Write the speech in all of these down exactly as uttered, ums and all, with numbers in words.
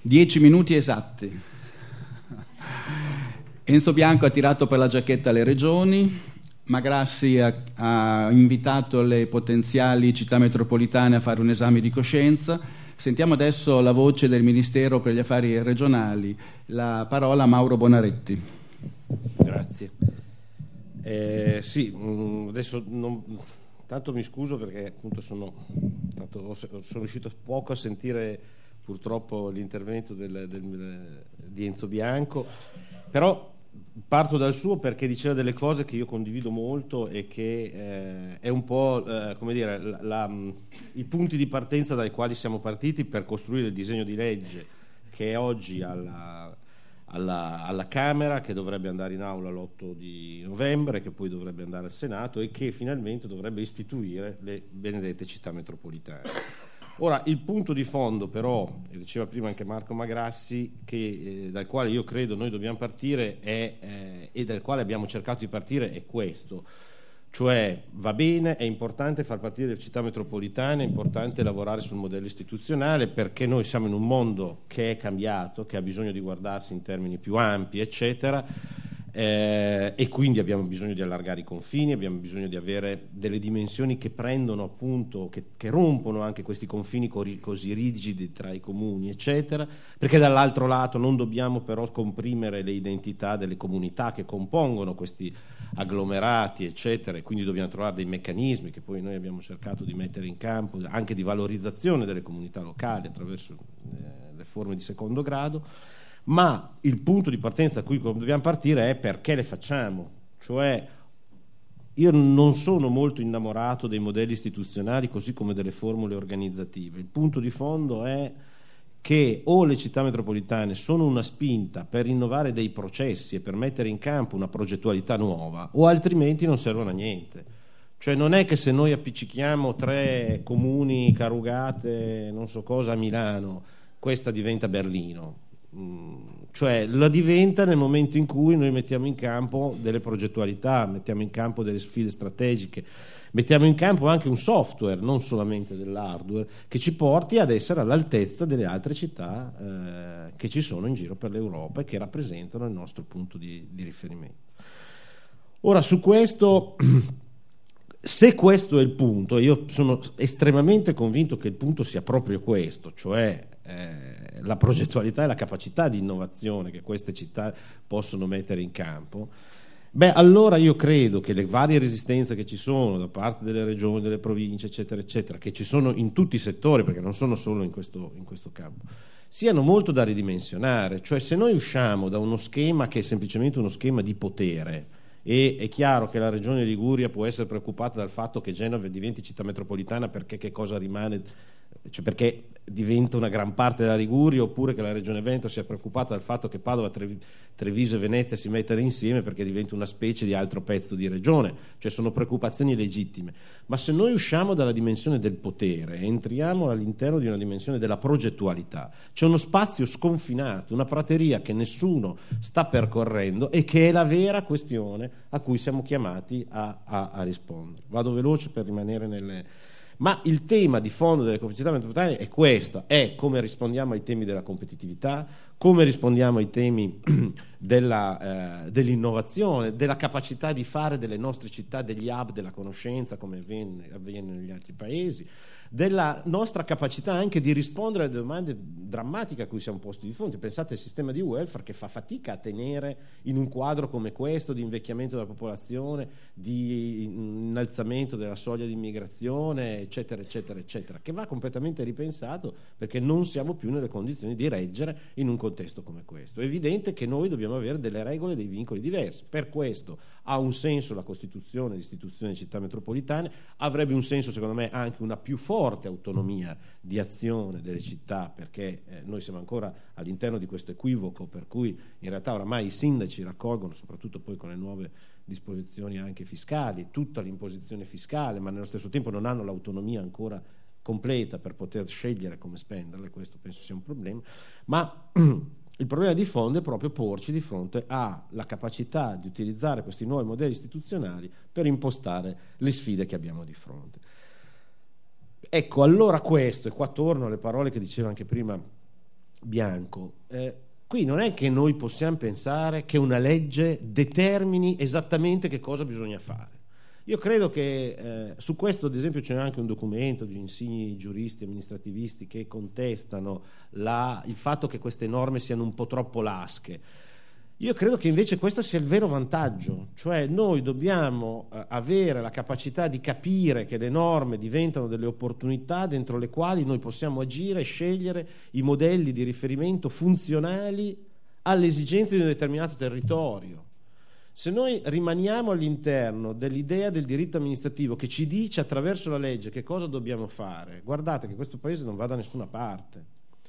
Dieci minuti esatti. Enzo Bianco ha tirato per la giacchetta le regioni, Magrassi ha, ha invitato le potenziali città metropolitane a fare un esame di coscienza. Sentiamo adesso la voce del Ministero per gli Affari Regionali. La parola a Mauro Bonaretti. Grazie. Eh, sì, adesso non, tanto mi scuso perché appunto sono, tanto, sono riuscito poco a sentire purtroppo l'intervento del, del, di Enzo Bianco, però parto dal suo perché diceva delle cose che io condivido molto e che eh, è un po' eh, come dire la, la, i punti di partenza dai quali siamo partiti per costruire il disegno di legge che è oggi alla, alla, alla Camera, che dovrebbe andare in aula l'otto di novembre, che poi dovrebbe andare al Senato e che finalmente dovrebbe istituire le benedette città metropolitane. Ora, il punto di fondo però, e diceva prima anche Marco Magrassi, che, eh, dal quale io credo noi dobbiamo partire è, eh, e dal quale abbiamo cercato di partire è questo, cioè va bene, è importante far partire le città metropolitane, è importante lavorare sul modello istituzionale perché noi siamo in un mondo che è cambiato, che ha bisogno di guardarsi in termini più ampi, eccetera. Eh, e quindi abbiamo bisogno di allargare i confini, abbiamo bisogno di avere delle dimensioni che prendono appunto, che, che rompono anche questi confini cori, così rigidi tra i comuni, eccetera, perché dall'altro lato non dobbiamo però comprimere le identità delle comunità che compongono questi agglomerati, eccetera, e quindi dobbiamo trovare dei meccanismi che poi noi abbiamo cercato di mettere in campo, anche di valorizzazione delle comunità locali attraverso eh, le forme di secondo grado. Ma il punto di partenza da cui dobbiamo partire è perché le facciamo, cioè io non sono molto innamorato dei modelli istituzionali così come delle formule organizzative. Il punto di fondo è che o le città metropolitane sono una spinta per innovare dei processi e per mettere in campo una progettualità nuova, o altrimenti non servono a niente. Cioè non è che se noi appiccichiamo tre comuni, Carugate, non so cosa, a Milano, questa diventa Berlino. Cioè la diventa nel momento in cui noi mettiamo in campo delle progettualità, mettiamo in campo delle sfide strategiche, mettiamo in campo anche un software, non solamente dell'hardware, che ci porti ad essere all'altezza delle altre città eh, che ci sono in giro per l'Europa e che rappresentano il nostro punto di, di riferimento. Ora su questo, se questo è il punto, io sono estremamente convinto che il punto sia proprio questo, cioè eh, la progettualità e la capacità di innovazione che queste città possono mettere in campo, beh allora io credo che le varie resistenze che ci sono da parte delle regioni, delle province, eccetera, eccetera, che ci sono in tutti i settori, perché non sono solo in questo, in questo campo, siano molto da ridimensionare. Cioè se noi usciamo da uno schema che è semplicemente uno schema di potere, e è chiaro che la regione Liguria può essere preoccupata dal fatto che Genova diventi città metropolitana perché che cosa rimane, cioè perché diventa una gran parte della Liguria, oppure che la regione Veneto sia preoccupata dal fatto che Padova, Trev- Treviso e Venezia si mettano insieme perché diventa una specie di altro pezzo di regione, cioè sono preoccupazioni legittime. Ma se noi usciamo dalla dimensione del potere e entriamo all'interno di una dimensione della progettualità, c'è uno spazio sconfinato, una prateria che nessuno sta percorrendo e che è la vera questione a cui siamo chiamati a, a, a rispondere. Vado veloce per rimanere nelle... Ma il tema di fondo delle città metropolitane è questo, è come rispondiamo ai temi della competitività, come rispondiamo ai temi della, eh, dell'innovazione, della capacità di fare delle nostre città degli hub della conoscenza come avviene, avviene negli altri paesi, della nostra capacità anche di rispondere alle domande drammatiche a cui siamo posti di fronte. Pensate al sistema di welfare che fa fatica a tenere in un quadro come questo di invecchiamento della popolazione, di innalzamento della soglia di immigrazione, eccetera, eccetera, eccetera, che va completamente ripensato perché non siamo più nelle condizioni di reggere in un contesto come questo. È evidente che noi dobbiamo avere delle regole e dei vincoli diversi. Per questo ha un senso la Costituzione, l'istituzione di città metropolitane, avrebbe un senso secondo me anche una più forte autonomia di azione delle città, perché eh, noi siamo ancora all'interno di questo equivoco per cui in realtà oramai i sindaci raccolgono, soprattutto poi con le nuove disposizioni anche fiscali, tutta l'imposizione fiscale, ma nello stesso tempo non hanno l'autonomia ancora completa per poter scegliere come spenderle. Questo penso sia un problema, ma il problema di fondo è proprio porci di fronte alla capacità di utilizzare questi nuovi modelli istituzionali per impostare le sfide che abbiamo di fronte. Ecco, allora questo, e qua torno alle parole che diceva anche prima bianco. Eh, qui non è che noi possiamo pensare che una legge determini esattamente che cosa bisogna fare. Io credo che eh, su questo, ad esempio, c'è anche un documento di insigni giuristi amministrativisti che contestano la, il fatto che queste norme siano un po' troppo lasche. Io credo che invece questo sia il vero vantaggio, cioè noi dobbiamo eh, avere la capacità di capire che le norme diventano delle opportunità dentro le quali noi possiamo agire e scegliere i modelli di riferimento funzionali alle esigenze di un determinato territorio. Se noi rimaniamo all'interno dell'idea del diritto amministrativo che ci dice attraverso la legge che cosa dobbiamo fare, guardate che questo paese non va da nessuna parte,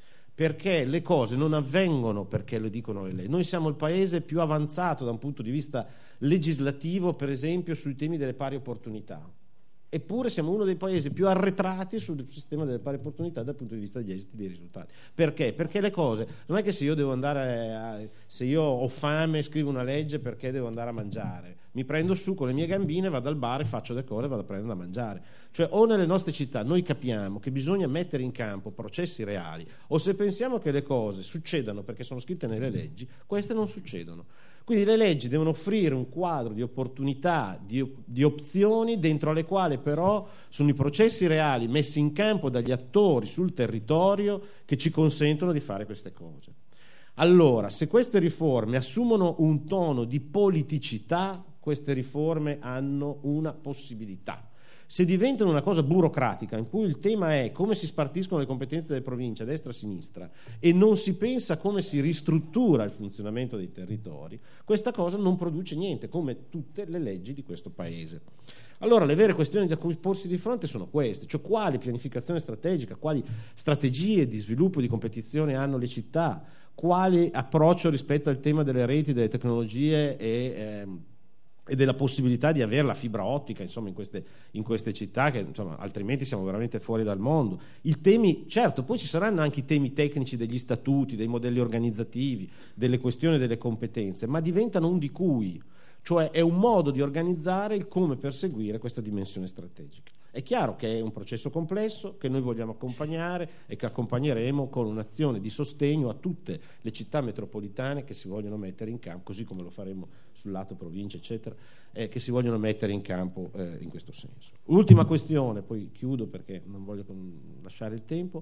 perché le cose non avvengono perché lo dicono le leggi. Noi siamo il paese più avanzato da un punto di vista legislativo, per esempio, sui temi delle pari opportunità. Eppure siamo uno dei paesi più arretrati sul sistema delle pari opportunità dal punto di vista degli esiti dei risultati. Perché? Perché le cose non è che se io devo andare a, se io ho fame scrivo una legge perché devo andare a mangiare, mi prendo su con le mie gambine, vado al bar e faccio le cose e vado a prendere da mangiare. Cioè o nelle nostre città noi capiamo che bisogna mettere in campo processi reali, o se pensiamo che le cose succedano perché sono scritte nelle leggi, queste non succedono. Quindi le leggi devono offrire un quadro di opportunità, di, di opzioni dentro alle quali però sono i processi reali messi in campo dagli attori sul territorio che ci consentono di fare queste cose. Allora, se queste riforme assumono un tono di politicità, queste riforme hanno una possibilità. Se diventano una cosa burocratica in cui il tema è come si spartiscono le competenze delle province a destra e a sinistra e non si pensa come si ristruttura il funzionamento dei territori, questa cosa non produce niente, come tutte le leggi di questo paese. Allora le vere questioni da cui porsi di fronte sono queste, cioè quale pianificazione strategica, quali strategie di sviluppo e di competizione hanno le città, quale approccio rispetto al tema delle reti, delle tecnologie e ehm, e della possibilità di avere la fibra ottica, insomma, in queste, in queste città che, insomma, altrimenti siamo veramente fuori dal mondo. I temi, certo, poi ci saranno anche i temi tecnici degli statuti, dei modelli organizzativi, delle questioni delle competenze, ma diventano un di cui, cioè è un modo di organizzare il come perseguire questa dimensione strategica. È chiaro che è un processo complesso che noi vogliamo accompagnare e che accompagneremo con un'azione di sostegno a tutte le città metropolitane che si vogliono mettere in campo, così come lo faremo sul lato provincia, eccetera, eh, che si vogliono mettere in campo eh, in questo senso. L'ultima questione, poi chiudo perché non voglio lasciare il tempo,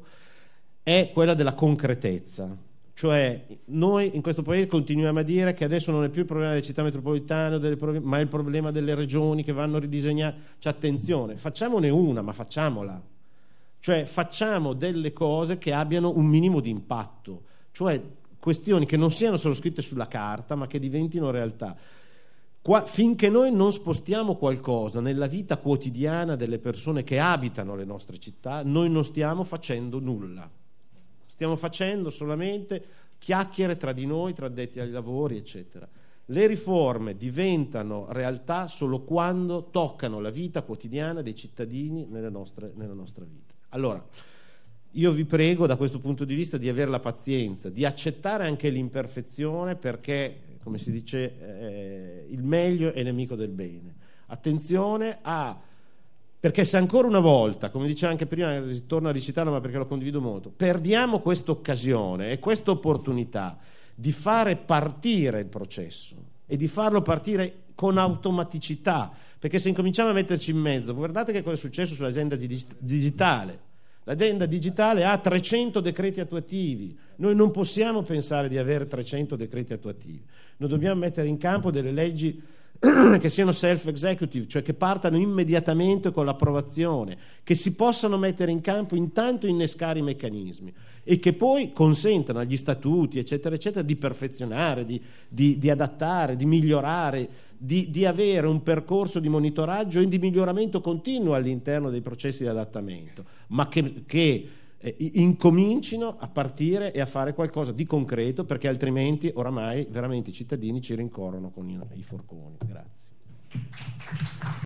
è quella della concretezza. Cioè noi in questo paese continuiamo a dire che adesso non è più il problema delle città metropolitane, delle prov- ma è il problema delle regioni che vanno ridisegnate. Cioè attenzione, facciamone una, ma facciamola. Cioè facciamo delle cose che abbiano un minimo di impatto, cioè questioni che non siano solo scritte sulla carta, ma che diventino realtà. Qua, finché noi non spostiamo qualcosa nella vita quotidiana delle persone che abitano le nostre città, noi non stiamo facendo nulla. Stiamo facendo solamente chiacchiere tra di noi, tra addetti ai lavori, eccetera. Le riforme diventano realtà solo quando toccano la vita quotidiana dei cittadini nelle nostre, nella nostra vita. Allora, io vi prego da questo punto di vista di avere la pazienza, di accettare anche l'imperfezione perché, come si dice, eh, il meglio è nemico del bene. Attenzione a... Perché se ancora una volta, come diceva anche prima, torno a ricitarlo ma perché lo condivido molto, perdiamo questa occasione e questa opportunità di fare partire il processo e di farlo partire con automaticità, perché se incominciamo a metterci in mezzo, guardate che cosa è successo sull'agenda digitale. L'agenda digitale ha trecento decreti attuativi, noi non possiamo pensare di avere trecento decreti attuativi, noi dobbiamo mettere in campo delle leggi che siano self-executive, cioè che partano immediatamente con l'approvazione, che si possano mettere in campo intanto innescare i meccanismi e che poi consentano agli statuti, eccetera, eccetera, di perfezionare, di, di, di adattare, di migliorare, di, di avere un percorso di monitoraggio e di miglioramento continuo all'interno dei processi di adattamento, ma che, che eh, incomincino a partire e a fare qualcosa di concreto, perché altrimenti oramai veramente i cittadini ci rincorrono con i, i forconi. Grazie.